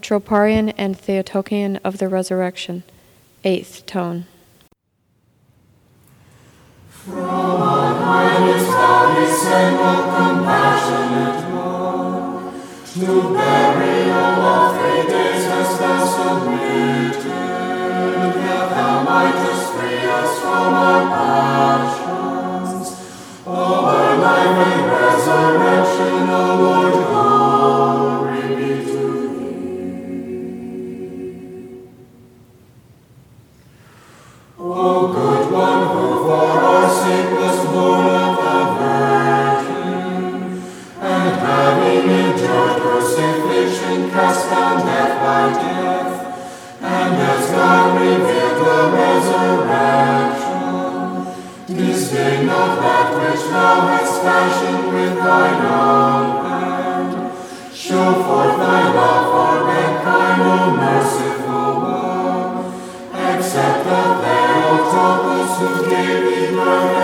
Troparion and Theotokion of the Resurrection. 8th tone. From on high didst thou descend, O compassionate one, to burial of 3 days hast thou submitted, that thou mightest free us from our passions. O our life and resurrection, O Lord, glory be to thee. O good one, who for our sake was born of the Virgin, and having endured crucifixion, cast down death by death, and as God revealed the resurrection, disdain not that which thou hast fashioned with thine own hand. Show forth thy love for mankind, O merciful one. Accept the Theotokos who gave thee birth